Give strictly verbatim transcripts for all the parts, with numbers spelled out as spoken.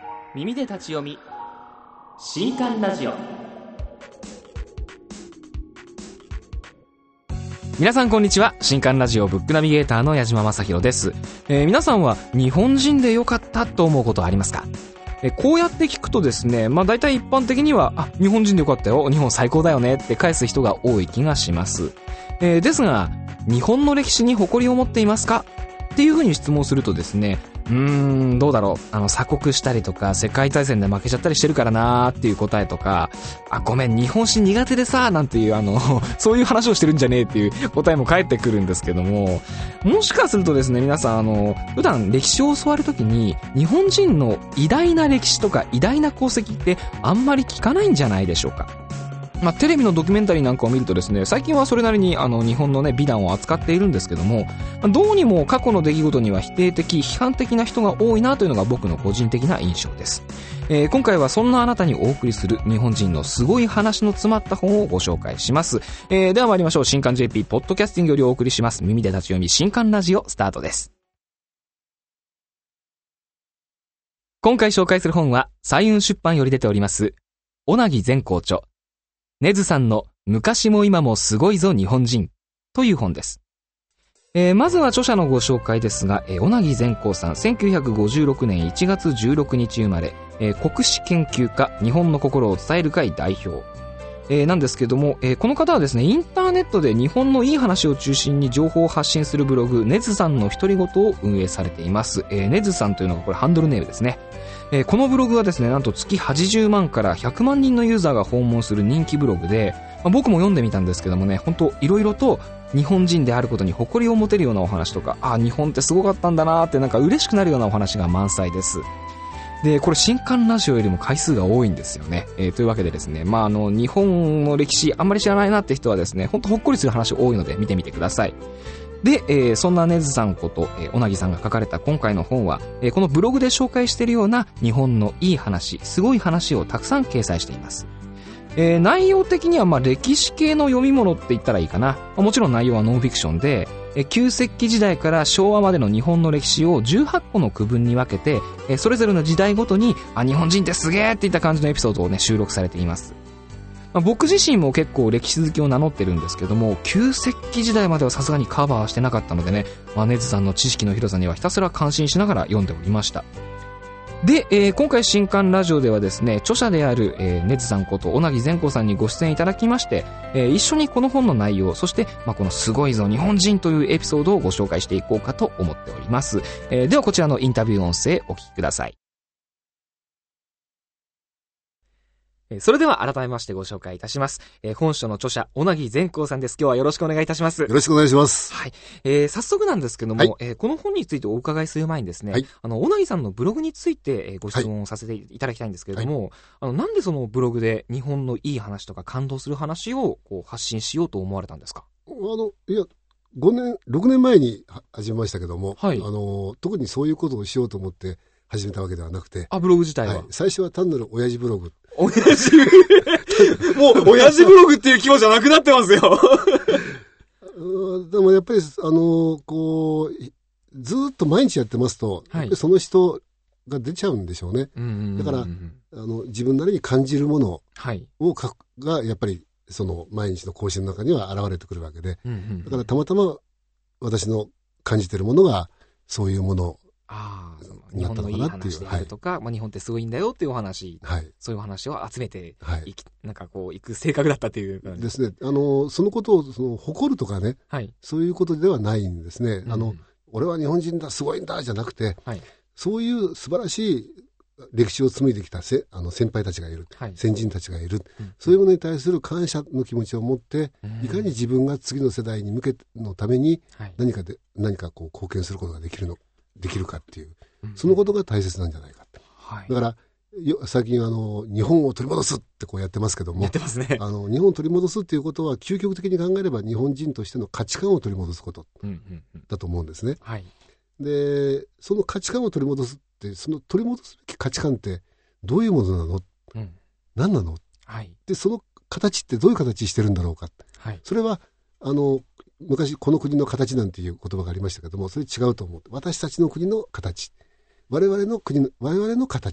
耳で立ち読み新刊ラジオ。皆さんこんにちは。新刊ラジオブックナビゲーターの矢島正弘です。えー、皆さんは日本人でよかったと思うことはありますか？えー、こうやって聞くとですね、まあ大体一般的には、あ、日本人でよかったよ、日本最高だよねって返す人が多い気がします。えー、ですが、日本の歴史に誇りを持っていますかっていうふうに質問するとですね、うーん、どうだろう。あの、鎖国したりとか、世界大戦で負けちゃったりしてるからなーっていう答えとか、あ、ごめん、日本史苦手でさ、なんていう、あの、そういう話をしてるんじゃねえっていう答えも返ってくるんですけども、もしかするとですね、皆さん、あの、普段歴史を教わるときに、日本人の偉大な歴史とか偉大な功績ってあんまり聞かないんじゃないでしょうか。まあ、テレビのドキュメンタリーなんかを見るとですね、最近はそれなりにあの日本のね美談を扱っているんですけども、どうにも過去の出来事には否定的、批判的な人が多いなというのが僕の個人的な印象です。えー、今回はそんなあなたにお送りする日本人のすごい話の詰まった本をご紹介します。えー、では参りましょう。新刊 ジェーピー ポッドキャスティングよりお送りします耳で立ち読み新刊ラジオスタートです。今回紹介する本は彩雲出版より出ております小名木善光著根津さんの昔も今もすごいぞ日本人という本です。えー、まずは著者のご紹介ですが、えー、小名木善光さん、せんきゅうひゃくごじゅうろくねんいちがつじゅうろくにち生まれ、えー、国史研究家、日本の心を伝える会代表。えー、なんですけども、えー、この方はですね、インターネットで日本のいい話を中心に情報を発信するブログ、根津さんの独り言を運営されています。えー、根津さんというのがこれハンドルネームですね。えー、このブログはですね、なんと月はちじゅうまんからひゃくまんにんのユーザーが訪問する人気ブログで、まあ、僕も読んでみたんですけどもね、本当いろいろと日本人であることに誇りを持てるようなお話とか、あ、日本ってすごかったんだなーってなんか嬉しくなるようなお話が満載です。で、これ新刊ラジオよりも回数が多いんですよね。えー、というわけでですね、まあ、あの、日本の歴史あんまり知らないなって人はですね、ほんとほっこりする話多いので見てみてください。で、えー、そんな根津さんこと、えー、小名木さんが書かれた今回の本は、えー、このブログで紹介しているような日本のいい話、すごい話をたくさん掲載しています。えー、内容的にはまあ歴史系の読み物って言ったらいいかな。もちろん内容はノンフィクションで、えー、旧石器時代から昭和までの日本の歴史をじゅうはっこの区分に分けて、えー、それぞれの時代ごとに、あ、日本人ってすげーっていった感じのエピソードをね、収録されています。まあ、僕自身も結構歴史好きを名乗ってるんですけども、旧石器時代まではさすがにカバーしてなかったのでね、まあ、根津さんの知識の広さにはひたすら感心しながら読んでおりました。で、えー、今回新刊ラジオではですね、著者である、えー、根津さんこと小名木善光さんにご出演いただきまして、えー、一緒にこの本の内容、そして、まあ、このすごいぞ日本人というエピソードをご紹介していこうかと思っております。えー、ではこちらのインタビュー音声お聞きください。それでは改めましてご紹介いたします。えー、本書の著者、小名木善光さんです。今日はよろしくお願いいたします。 よろしくお願いします。 はい。えー、早速なんですけども、はい、えー、この本についてお伺いする前にですね、はい、あの、小名木さんのブログについて、えー、ご質問をさせていただきたいんですけれども、はい、あの、なんでそのブログで日本のいい話とか感動する話をこう発信しようと思われたんですか？ あの、いや、ごねん、ろくねんまえに始めましたけども、はい、あの、特にそういうことをしようと思って始めたわけではなくて、 あ、ブログ自体は、 はい、最初は単なる親父ブログ。 親父もう親父ブログっていう規模じゃなくなってますよでもやっぱりあのこうずっと毎日やってますと、はい、その人が出ちゃうんでしょうね。うんうんうんうん、だからあの自分なりに感じるものを書くがやっぱりその毎日の更新の中には現れてくるわけで、うんうんうん、だからたまたま私の感じてるものがそういうものああ、その日本のいい話であるとか、はい、まあ、日本ってすごいんだよっていうお話、はい、そういう話を集めていき、はい、なんかこういく性格だったという感じですね。あのそのことをその誇るとかね、はい、そういうことではないんですね。うん、あの俺は日本人だすごいんだじゃなくて、はい、そういう素晴らしい歴史を紡いできたせあの先輩たちがいる、はい、先人たちがいる、うん、そういうものに対する感謝の気持ちを持って、うん、いかに自分が次の世代に向けのために何かで、はい、何かこう貢献することができるのできるかっていう、そのことが大切なんじゃないかって、はい、だからよ最近あの日本を取り戻すってこうやってますけども、 やってますね。 あの日本を取り戻すっていうことは究極的に考えれば日本人としての価値観を取り戻すことだと思うんですね。はい、でその価値観を取り戻すってその取り戻すべき価値観ってどういうものなの、うん、何なの、はい、でその形ってどういう形してるんだろうか、はい、それはあの昔この国の形なんていう言葉がありましたけども、それ違うと思う。私たちの国の形、我々の国の我々の形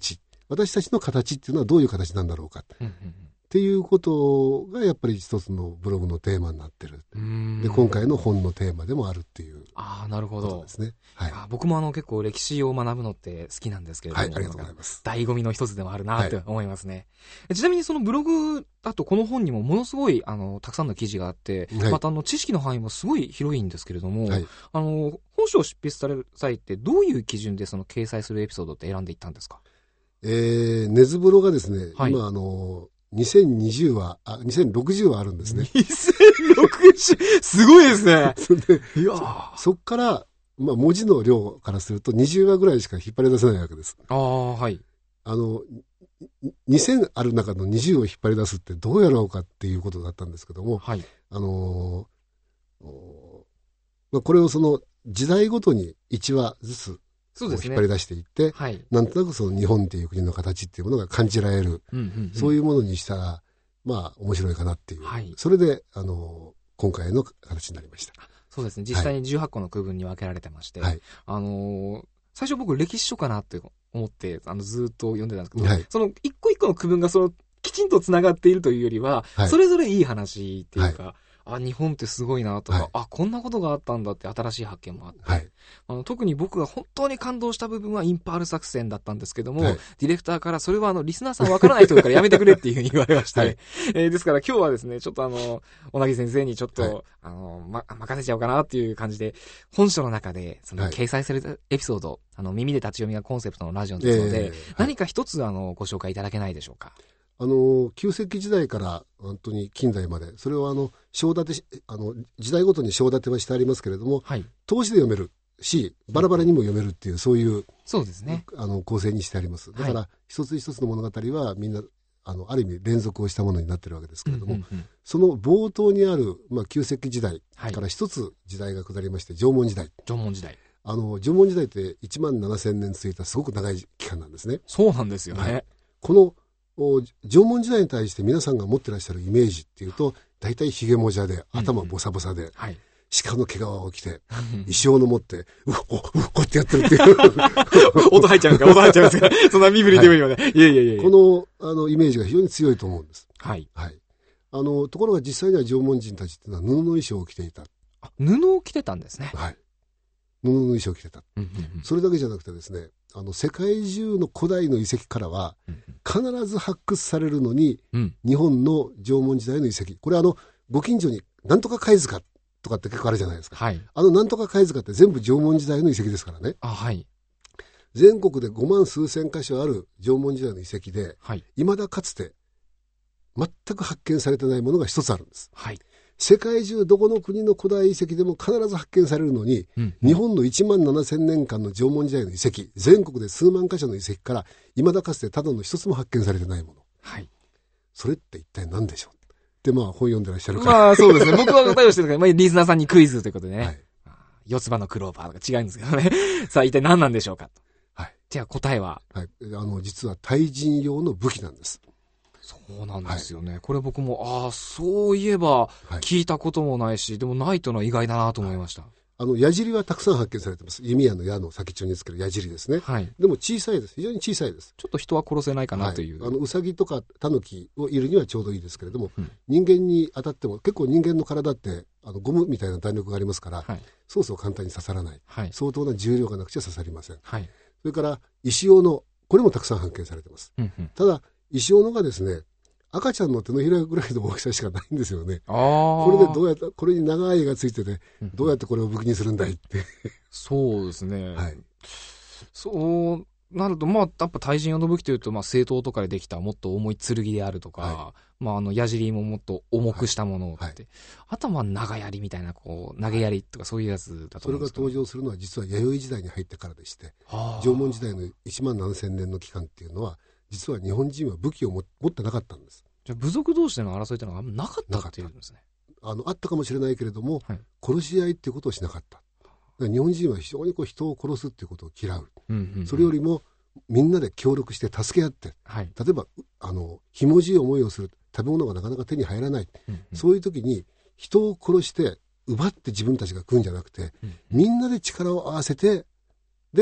私たちの形っていうのはどういう形なんだろうか、うんうんうん、っていうことがやっぱり一つのブログのテーマになってる。で今回の本のテーマでもあるっていうことですね。 ああ、なるほどですね。はい、 僕もあの結構歴史を学ぶのって好きなんですけれども、 はい、ありがとうございます。 醍醐味の一つでもあるなって思いますね。はい、ちなみにそのブログだとこの本にもものすごいあのたくさんの記事があって、はい、またあの知識の範囲もすごい広いんですけれども、はい、あの本書を執筆される際ってどういう基準でその掲載するエピソードって選んでいったんですか？ えー、根津風呂がですね、はい、今あのにせんにじゅうは、あ、にせんろくじゅうはあるんですね。 にせんろくじゅう! すごいですね。 いやそ、そっから、まあ、文字の量からするとにじゅうわぐらいしか引っ張り出せないわけです。 ああ、はい。あの、にせんある中のにじゅうを引っ張り出すってどうやろうかっていうことだったんですけども、はい。あのー、まあ、これをその時代ごとにいちわずつ、そうですね、引っ張り出していって、はい、なんとなくその日本っていう国の形っていうものが感じられる、うんうんうん、そういうものにしたらまあ面白いかなっていう、はい、それであの今回の形になりました。 そうですね、実際にじゅうはっこの区分に分けられてまして、はい、あのー、最初僕歴史書かなって思ってあのずっと読んでたんですけど、はい、その一個一個の区分がそのきちんとつながっているというよりは、はい、それぞれいい話っていうか、はい、あ、日本ってすごいなとか、はい、あ、こんなことがあったんだって新しい発見もあって、はい、あの特に僕が本当に感動した部分はインパール作戦だったんですけども、はい、ディレクターからそれはあのリスナーさんわからない人だからやめてくれっていうふうに言われまして、はい、えー、ですから今日はですね、ちょっとあの小木先生にちょっと、はい、あの、ま、任せちゃおうかなっていう感じで、本書の中でその掲載されたエピソード、はい、あの耳で立ち読みがコンセプトのラジオですので、えー、何か一つあのご紹介いただけないでしょうか。 あの旧石器時代から本当に近代まで、それをあの章立てあの時代ごとに章立てはしてありますけれども、はい、通しで読めるしバラバラにも読めるっていう、そういうそうですね、 あの構成にしてあります。だから、はい、一つ一つの物語はみんなあのある意味連続をしたものになってるわけですけれども、うんうんうん、その冒頭にある、まあ、旧石器時代から一つ時代が下りまして、縄文時代。 縄文時代あの縄文時代っていちまんななせんねん続いたすごく長い期間なんですね。 そうなんですよね。はい、 この縄文時代に対して皆さんが持ってらっしゃるイメージっていうと、大体ひげもじゃで頭ボサボサで、うんうん、はい、鹿の毛皮を着て石斧持ってうっこうっこってやってるっていう音入っちゃうんですか音入っちゃうんですかそんな身振り手振りまで、はい、いやいやいやいや、 このあのイメージが非常に強いと思うんです。 はい、はい、 あのところが実際には縄文人たちっていうのは布の衣装を着ていた。 あ、布を着てたんですね。 はい、布の衣装を着てた、うんうんうん、それだけじゃなくてですね、あの世界中の古代の遺跡からは必ず発掘されるのに、うん、日本の縄文時代の遺跡、これあのご近所になんとか貝塚とかって結構あるじゃないですか、はい、あのなんとか貝塚って全部縄文時代の遺跡ですからね。あ、はい、全国でごまん数千箇所ある縄文時代の遺跡で、はい、未だかつて全く発見されてないものが一つあるんです、はい、世界中どこの国の古代遺跡でも必ず発見されるのに、うんうん、日本のいちまんななせんねんかんの縄文時代の遺跡、全国で数万箇所の遺跡から未だかつてただの一つも発見されてないもの、はい、それって一体何でしょうってまあ本読んでらっしゃるから、 まあそうですね僕は答えをしてるから、まあ、リスナーさんにクイズということでね、はい、四つ葉のクローバーとか違うんですけどねさあ一体何なんでしょうかと、はい、じゃあ答えは、 はい、あの実は対人用の武器なんです。 そうなんですよね、はい、これ僕もああそういえば聞いたこともないし、はい、でもないというのは意外だなと思いました。はい、 あの矢尻はたくさん発見されてます。弓矢の矢の先っちょにつける矢尻ですね、はい、でも小さいです。非常に小さいです。 ちょっと人は殺せないかなという、 はい、あのウサギとかタヌキをいるにはちょうどいいですけれども、うん、人間に当たっても結構人間の体ってあのゴムみたいな弾力がありますから、はい、そうそう簡単に刺さらない、はい、相当な重量がなくちゃ刺さりません、はい、それから石斧、これもたくさん発見されてます、うんうん、ただ石斧がですね赤ちゃんの手のひらぐらいの大きさしかないんですよね。あ、これでどうやってこれに長い絵がついてて、うん、どうやってこれを武器にするんだいってそうですね、はい、そうなるとまあやっぱ対人用の武器というと、まあ、正刀とかでできたもっと重い剣であるとか、はい、まあ、あの矢尻ももっと重くしたものって、はいはい、あとはまあ長槍みたいなこう投げ槍とかそういうやつだと思うんですけど、 それが登場するのは実は弥生時代に入ってからでして、縄文時代のいちまんななせんねんの期間っていうのは実は日本人は武器を持ってなかったんです。 じゃあ部族同士での争いというのがあんまなかったっていうんですね。 あのあったかもしれないけれども、はい、殺し合いっていうことをしなかった。だから日本人は非常にこう人を殺すっていうことを嫌う、うんうんうん、それよりもみんなで協力して助け合って、はい、例えばあのひもじい思いをする、食べ物がなかなか手に入らない、うんうん、そういう時に人を殺して奪って自分たちが食うんじゃなくて、うんうん、みんなで力を合わせてで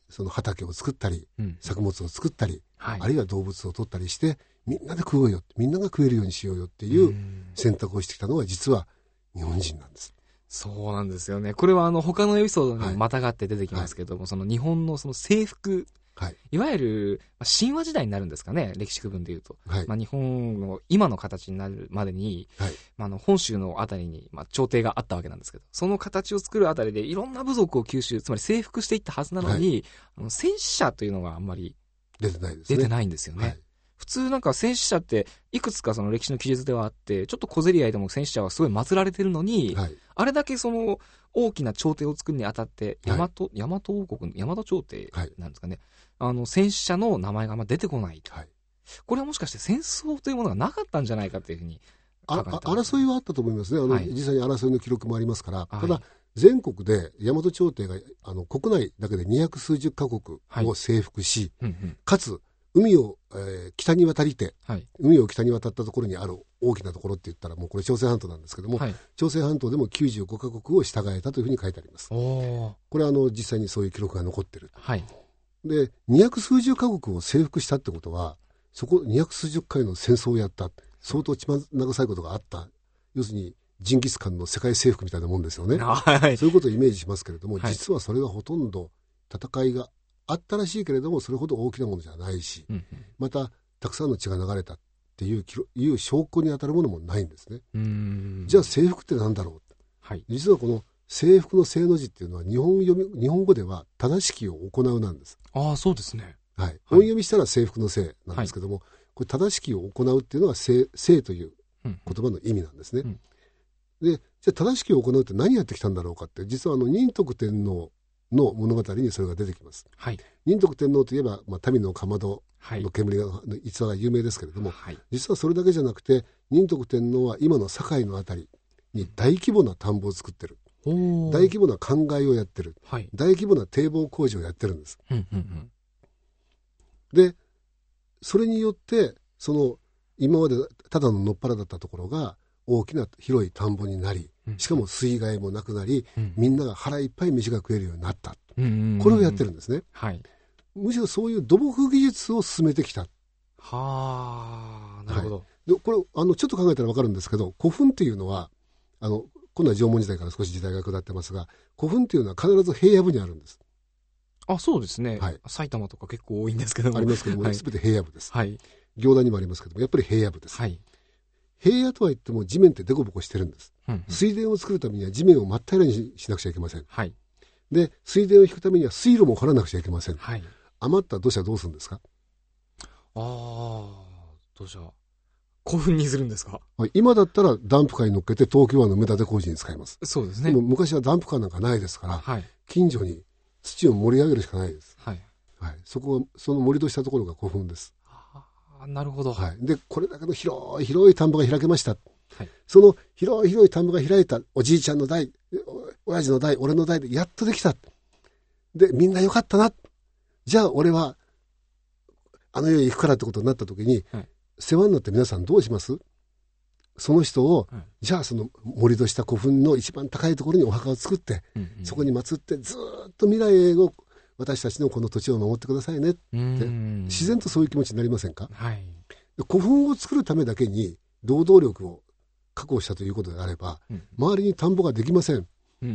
その畑を作ったり、うん、作物を作ったり、はい、あるいは動物を取ったりしてみんなで食おうよ、みんなが食えるようにしようよっていう選択をしてきたのは実は日本人なんです。 そうなんですよね。これはあの他のエピソードにもまたがって出てきますけども、はい、その日本のその征服、はい、いわゆる神話時代になるんですかね、歴史区分でいうと、はい、まあ、日本の今の形になるまでに、はい、まあ、あの本州のあたりにまあ朝廷があったわけなんですけど、その形を作るあたりでいろんな部族を吸収、つまり征服していったはずなのに、はい、あの戦死者というのがあんまり出てないですね。 出てないんですよね。はい、普通なんか戦死者っていくつかその歴史の記述ではあって、ちょっと小競り合いでも戦死者はすごい祀られてるのに、はい、あれだけその大きな朝廷を作るにあたって大和、はい、大和王国の大和朝廷なんですかね、はい、あの戦死者の名前があんま出てこない、はい、これはもしかして戦争というものがなかったんじゃないかというふうにああ争いはあったと思いますね。あの、はい、実際に争いの記録もありますから、はい、ただ全国で大和朝廷があの国内だけでにひゃくすうじゅっカ国を征服し、はい、うんうん、かつ海を、えー、北に渡りて、はい、海を北に渡ったところにある大きなところって言ったらもうこれ朝鮮半島なんですけども、はい、朝鮮半島でもきゅうじゅうごカ国を従えたというふうに書いてあります。これはあの実際にそういう記録が残ってる、はい、でにひゃくすうじゅっカ国を征服したってことはそこにひゃくすうじゅっかいの戦争をやった、相当血まなぐさいことがあった、要するにジンギスカンの世界征服みたいなもんですよね、はい、そういうことをイメージしますけれども、はい、実はそれがほとんど戦いがあったらしいけれどもそれほど大きなものじゃないし、うんうん、またたくさんの血が流れたっていう、いう証拠に当たるものもないんですね。うーん、じゃあ征服って何だろう、はい、実はこの征服の征の字っていうのは日本読み日本語では正しきを行うなんです。 ああ、そうですね、 はい、音読みしたら征服の征なんですけども、はい、これ正しきを行うっていうのは征という言葉の意味なんですね、うんうん、でじゃあ正しきを行うって何やってきたんだろうかって、実はあの仁徳天皇の物語にそれが出てきます、はい、仁徳天皇といえば、まあ、民のかまどの煙が、はい、逸話が有名ですけれども、はい、実はそれだけじゃなくて仁徳天皇は今の堺のあたりに大規模な田んぼを作ってる、大規模な灌漑をやってる、はい、大規模な堤防工事をやってるんです、うんうんうん、でそれによってその今までただののっぱらだったところが大きな広い田んぼになり、しかも水害もなくなり、うん、みんなが腹いっぱい飯が食えるようになった、うんうんうんうん、これをやってるんですね、はい、むしろそういう土木技術を進めてきた。 はあ、なるほど、 はい、でこれあのちょっと考えたら分かるんですけど、古墳っていうのはあの今度は縄文時代から少し時代が下ってますが、古墳っていうのは必ず平野部にあるんです。 あ、そうですね、はい、埼玉とか結構多いんですけども、 ありますけども、はい、全て平野部です、はい、行田にもありますけどもやっぱり平野部です、はい、平野とは言っても地面ってデコボコしてるんです、うんうん、水田を作るためには地面を真っ平らにしなくちゃいけません、はい、で水田を引くためには水路も掘らなくちゃいけません、はい、余った土砂どうするんですか。 ああ、土砂古墳にするんですか。 今だったらダンプカーに乗っけて東京湾の埋め立て工事に使います。 そうですね。 でも昔はダンプカーなんかないですから、はい、近所に土を盛り上げるしかないです、はいはい、そこはその盛り土したところが古墳です。 あ、なるほど、 はい、でこれだけの広い広い田んぼが開けました、はい、その広い広い田んぼが開いたおじいちゃんの代、親父の代、俺の代でやっとできた。でみんなよかったな、じゃあ俺はあの世へ行くからってことになった時に、はい、世話になって皆さんどうします？その人を、はい、じゃあその盛り土した古墳の一番高いところにお墓を作って、うんうん、そこに祀ってずっと未来を私たちのこの土地を守ってくださいねって自然とそういう気持ちになりませんか、はい、古墳を作るためだけに労働力を確保したということであれば、うん、周りに田んぼができません、うんうんうんうん、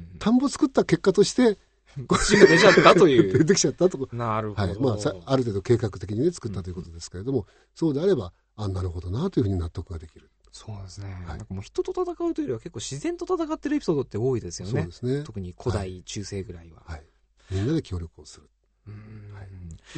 田んぼ作った結果として土が出ちゃったというできちゃったと。 なるほど、 はい、まあ、ある程度計画的に、ね、作ったということですけれども、うん、そうであればあなるほどなというふうに納得ができる。 そうですね、はい、なんかもう人と戦うというよりは結構自然と戦ってるエピソードって多いですよね。 そうですね、 特に古代、はい、中世ぐらいは、はい、 みんなで協力をする。うん、はい、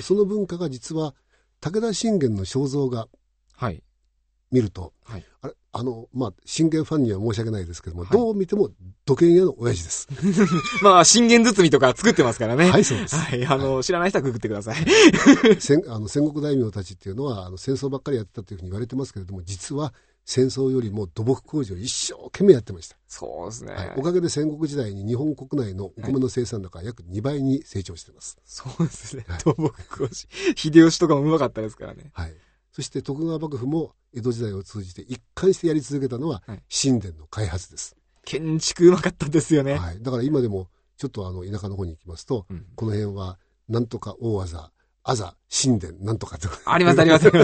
その文化が実は武田信玄の肖像画、はい、見ると、はい、あれあのまあ信玄ファンには申し訳ないですけども、はい、どう見ても土建屋の親父ですまあ信玄包みとか作ってますからね。 はい、そうです、 はい、あの、はい、知らない人はググってください戦あの戦国大名たちっていうのはあの戦争ばっかりやってたというふうに言われてますけれども、実は戦争よりも土木工事を一生懸命やってました。 そうですね、 はい、おかげで戦国時代に日本国内のお米の生産高が約にばいに成長しています、 はい、そうですね、はい、土木工事秀吉とかもうまかったですからね。 はい、そして徳川幕府も江戸時代を通じて一貫してやり続けたのは神殿の開発です、 建築うまかったですよね、 はい、だから今でもちょっとあの田舎の方に行きますと、うん、この辺はなんとか大技、あざ、神殿、なんとかとか。 ありますありますあります。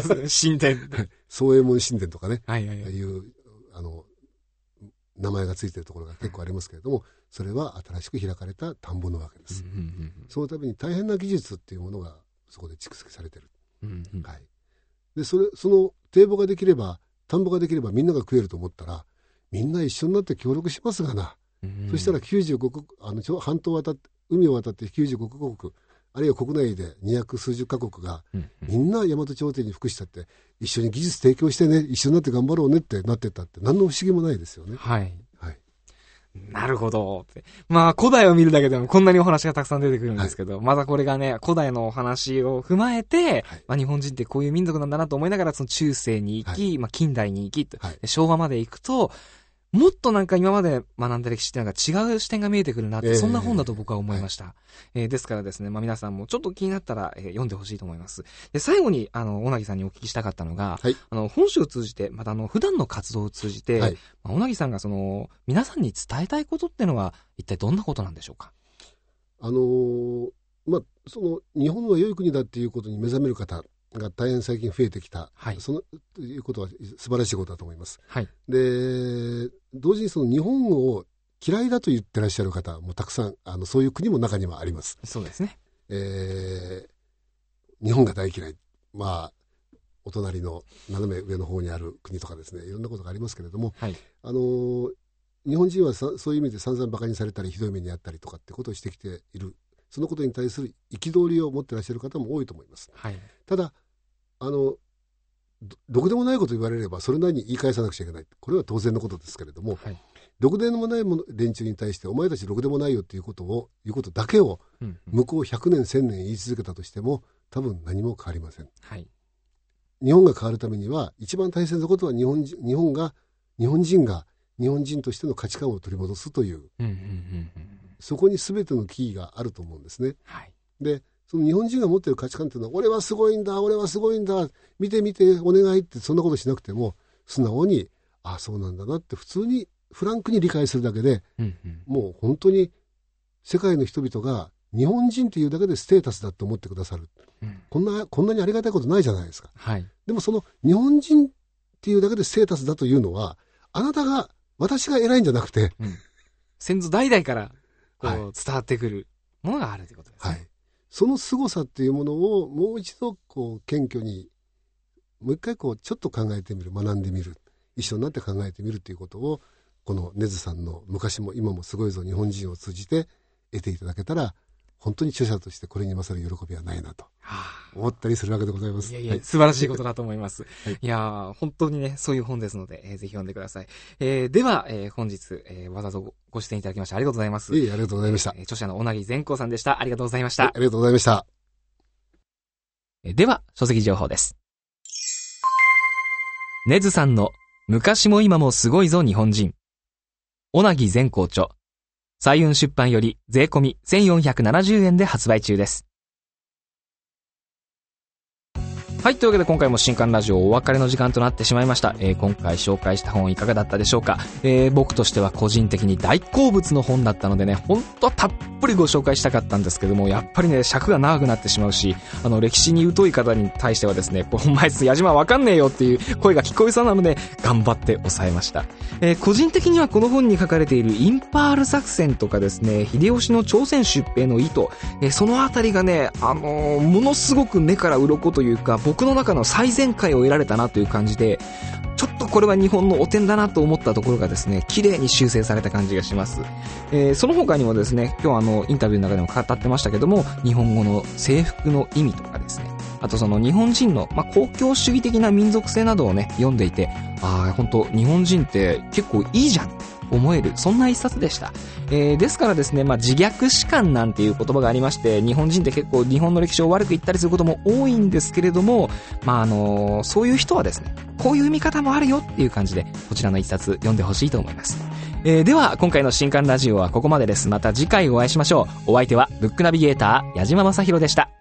神殿。 宗右衛門神殿とかね。 はいはいはい。 いう、あの、名前がついているところが結構ありますけれども、それは新しく開かれた田んぼなわけです。うんうんうん、そのために大変な技術っていうものがそこで蓄積されている。うんうん、はい。で、それ、その堤防ができれば、田んぼができればみんなが食えると思ったら、みんな一緒になって協力しますがな。うん、そしたらきゅうじゅうごかこく、あの、半島を渡って、海を渡ってきゅうじゅうごかこく、あるいは国内でにひゃくすうじゅっかこくが、うんうん、みんな大和朝廷に服したって、一緒に技術提供してね、一緒になって頑張ろうねってなってったって、何の不思議もないですよね。 はい。はい。なるほど。まあ、古代を見るだけでもこんなにお話がたくさん出てくるんですけど、はい、またこれがね、古代のお話を踏まえて、はい、まあ、日本人ってこういう民族なんだなと思いながら、その中世に行き、はい、まあ、近代に行き、はい、昭和まで行くと、もっとなんか今まで学んだ歴史っていうのが違う視点が見えてくるなって、えー、そんな本だと僕は思いました。はい、えー、ですからですね、まあ皆さんもちょっと気になったら、えー、読んでほしいと思います。で、最後に、あの、小凪さんにお聞きしたかったのが、はい、あの、本誌を通じて、またあの、普段の活動を通じて、はい、まあ、小凪さんがその、皆さんに伝えたいことっていうのは、一体どんなことなんでしょうか？ あのー、まあ、その、日本は良い国だっていうことに目覚める方が大変最近増えてきた、はい、そのということは素晴らしいことだと思います。はい、で、同時にその日本を嫌いだと言ってらっしゃる方もたくさん、あのそういう国も中にはあります。 そうですね。 えー、日本が大嫌い、まあお隣の斜め上の方にある国とかですね、いろんなことがありますけれども、はい、あの日本人はさそういう意味で散々バカにされたりひどい目にあったりとかってことをしてきている。そのことに対する憤りを持ってらっしゃる方も多いと思います。はい、ただあのどろくでもないこと言われればそれなりに言い返さなくちゃいけない、これは当然のことですけれども、はい、ろくでもないもの連中に対してお前たちろくでもないよっていうことをいうことだけを向こうひゃくねんせんねん言い続けたとしても多分何も変わりません。はい、日本が変わるためには一番大切なことは日本人、日本が日本人が日本人としての価値観を取り戻すという、うんうんうんうん、そこに全てのキーがあると思うんですね。はい、でその日本人が持っている価値観というのは俺はすごいんだ俺はすごいんだ見て見てお願いってそんなことしなくても素直にああそうなんだなって普通にフランクに理解するだけで、うんうん、もう本当に世界の人々が日本人というだけでステータスだと思ってくださる、うん、こんなこんなにありがたいことないじゃないですか。はい、でもその日本人っていうだけでステータスだというのはあなたが私が偉いんじゃなくて、うん、 先祖代々からこう、はい、伝わってくるものがあるということですね。はい、 その凄さっていうものをもう一度こう謙虚にもう一回こうちょっと考えてみる、学んでみる、一緒になって考えてみるということをこの根津さんの昔も今もすごいぞ日本人を通じて得ていただけたら本当に著者としてこれに勝る喜びはないなと思ったりするわけでございます。 いやいや、はい、素晴らしいことだと思います。はい、いや本当にねそういう本ですので、えー、ぜひ読んでください。えー、では、えー、本日、えー、わざわざ ご, ご出演いただきましてありがとうございます。 いえいえ、ありがとうございました。 えー、著者の小凪善光さんでした。ありがとうございました。はい、 ありがとうございました。 では書籍情報です。根津さんの昔も今もすごいぞ日本人、小凪善光著、彩雲出版より税込みせんよんひゃくななじゅうえんで発売中です。はい、というわけで今回も新刊ラジオお別れの時間となってしまいました。えー、今回紹介した本いかがだったでしょうか。えー、僕としては個人的に大好物の本だったのでね、ほんとたっぷりご紹介したかったんですけども、やっぱりね、尺が長くなってしまうし、あの、歴史に疎い方に対してはですね、これお前矢島わかんねえよっていう声が聞こえそうなので、頑張って抑えました。えー、個人的にはこの本に書かれているインパール作戦とかですね、秀吉の朝鮮出兵の意図、えー、そのあたりがね、あのー、ものすごく目から鱗というか、僕の中の最善解を得られたなという感じで、ちょっとこれは日本の汚点だなと思ったところがですね、綺麗に修正された感じがします。えー、その他にもですね、今日あのインタビューの中でも語ってましたけども、日本語の制服の意味とかですね、あとその日本人の、まあ、公共主義的な民族性などをね読んでいて、ああ本当日本人って結構いいじゃん思える、そんな一冊でした。えー、ですからですね、まあ、自虐史観なんていう言葉がありまして、日本人って結構日本の歴史を悪く言ったりすることも多いんですけれども、まああのー、そういう人はですね、こういう見方もあるよっていう感じでこちらの一冊読んでほしいと思います。えー、では今回の新刊ラジオはここまでです。また次回お会いしましょう。お相手はブックナビゲーター矢島正宏でした。